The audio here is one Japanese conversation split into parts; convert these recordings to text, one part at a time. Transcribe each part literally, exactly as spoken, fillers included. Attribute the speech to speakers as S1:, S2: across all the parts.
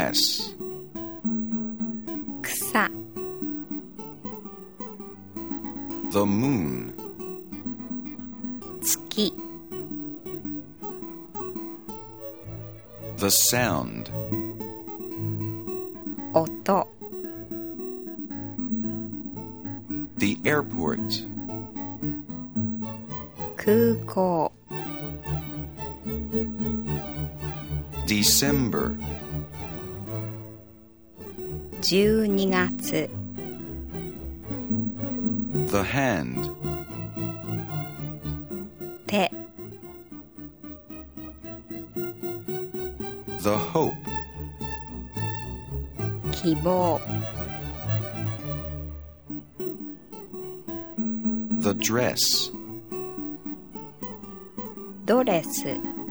S1: grass,
S2: 草
S1: the moon,
S2: 月
S1: the sound,
S2: 音
S1: the airport,
S2: 空港
S1: December,
S2: じゅうにがつ
S1: the hand,
S2: 手
S1: the hope,
S2: 希望
S1: the dress,
S2: ドレス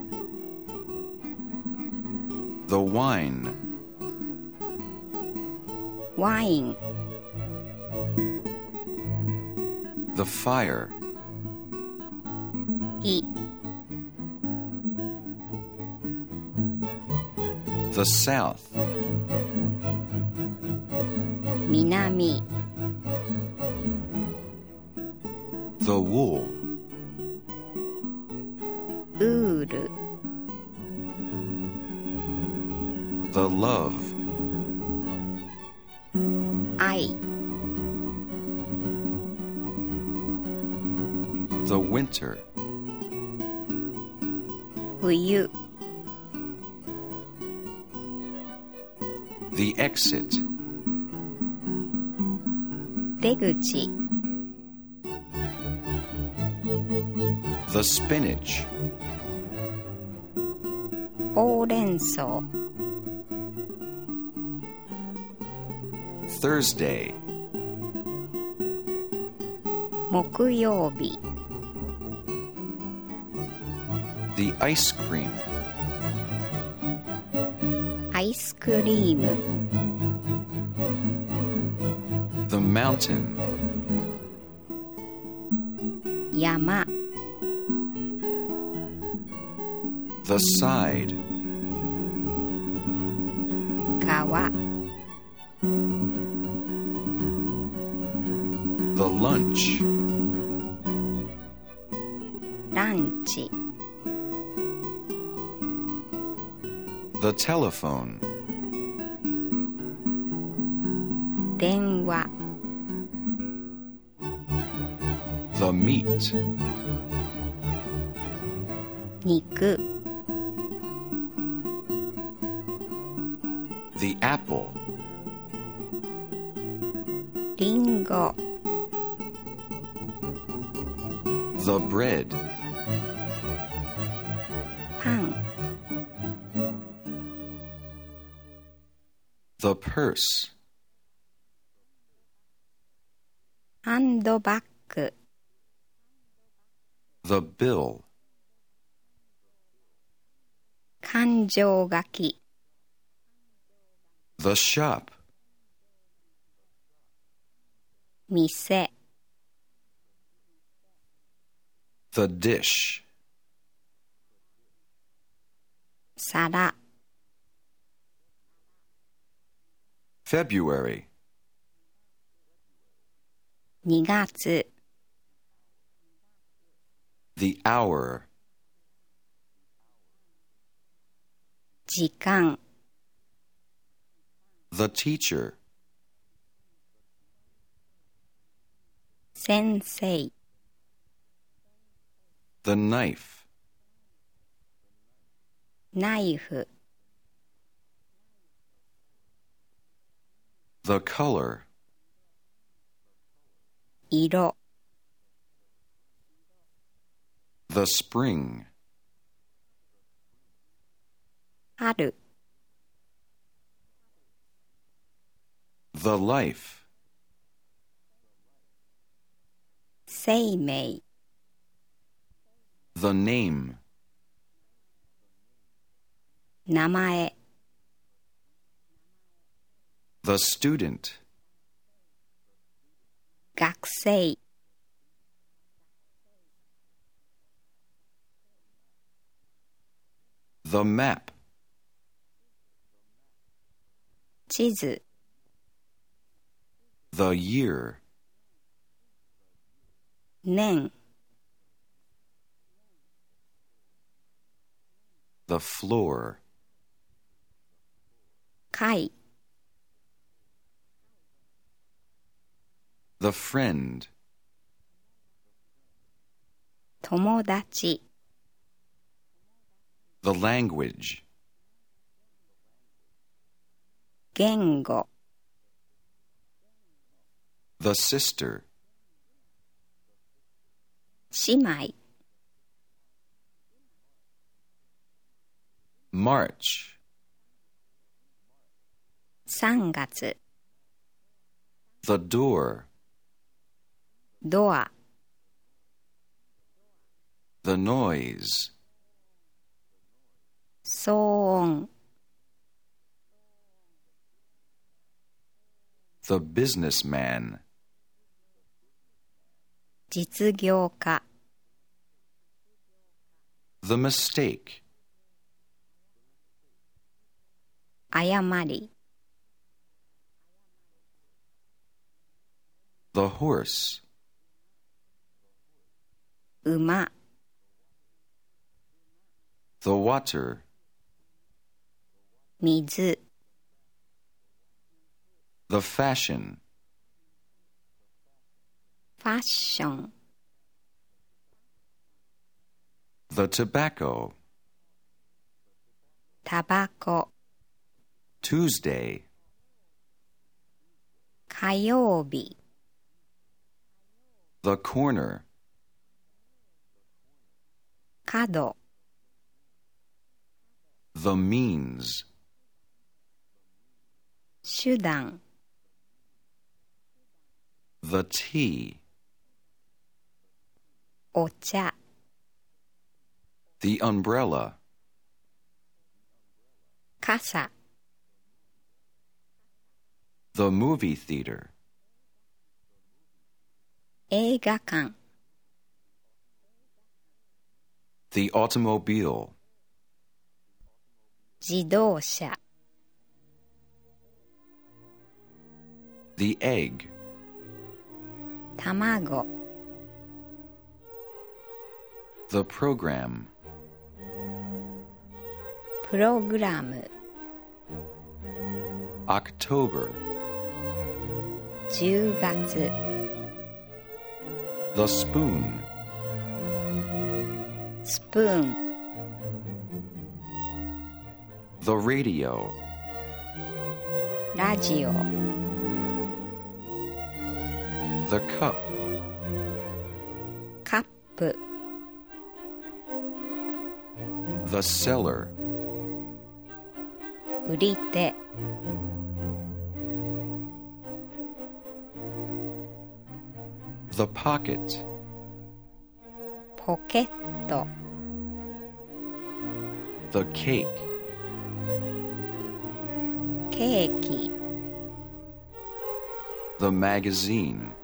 S1: the wine,
S2: ワイン
S1: the fire,
S2: 火
S1: the south,
S2: 南
S1: the wool,
S2: ウール
S1: the love,
S2: 愛
S1: the winter,
S2: 冬
S1: the exit,
S2: 出口
S1: the spinach,
S2: ほうれん草
S1: Thursday,
S2: 木曜日
S1: the ice cream,
S2: アイスクリーム
S1: the mountain,
S2: 山
S1: the side,
S2: 川
S1: the lunch,
S2: ランチ
S1: the telephone,
S2: 電話
S1: the meat,
S2: 肉
S1: the apple,
S2: リンゴ
S1: the bread,
S2: パン
S1: the purse,
S2: ハンドバッグ
S1: the bill,
S2: 勘定書き
S1: the shop,
S2: 店
S1: the dish,
S2: 皿
S1: February,
S2: にがつ
S1: the hour,
S2: 時間
S1: the teacher,
S2: 先生
S1: the knife,
S2: ナイフ
S1: the color,
S2: 色
S1: the spring,
S2: 春
S1: the life,
S2: 生命
S1: the name,
S2: 名前
S1: the student,
S2: 学生
S1: the map,
S2: 地図
S1: The year.
S2: 年
S1: The floor.
S2: 階
S1: The friend.
S2: 友達
S1: The language.
S2: 言語
S1: The sister.
S2: 姉妹
S1: March.
S2: さんがつ
S1: The door.
S2: ドア
S1: The noise.
S2: 騒音
S1: The businessman.
S2: 実業家
S1: The mistake.
S2: 誤り
S1: The horse.
S2: 馬
S1: The water.
S2: 水
S1: The fashion.
S2: ファッション
S1: The tobacco.
S2: タバコ
S1: Tuesday.
S2: 火曜日
S1: The corner.
S2: 角
S1: The means.
S2: 手段
S1: The tea.
S2: お茶
S1: The umbrella.
S2: 傘
S1: The movie theater.
S2: 映画館
S1: The automobile.
S2: 自動車
S1: The egg.
S2: 卵
S1: The program.
S2: プログラム
S1: October.
S2: じゅうがつ
S1: The spoon.
S2: スプーン
S1: The radio.
S2: ラジオ
S1: The cup.
S2: カップ
S1: The seller.
S2: 売り手
S1: The pocket.
S2: ポケット
S1: The cake.
S2: ケーキ
S1: The magazine.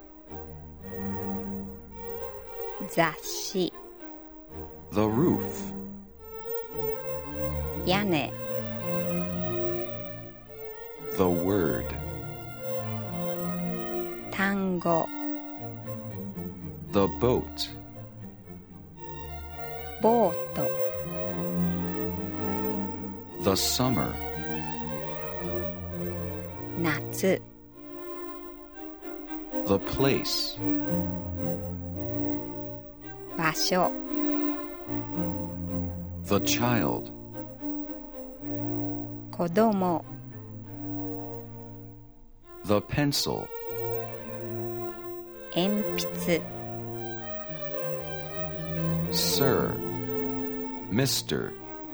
S2: 雑誌
S1: The roof.
S2: 屋根
S1: The word.
S2: 単語
S1: The boat.
S2: ボート
S1: The summer.
S2: 夏
S1: The place.
S2: 場所
S1: The child.
S2: 子供
S1: The pencil.
S2: 鉛筆
S1: Sir. Mister.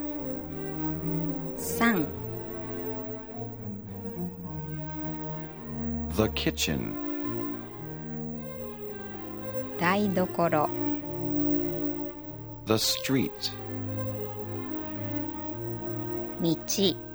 S2: さん
S1: The kitchen.
S2: 台所
S1: The street.
S2: 道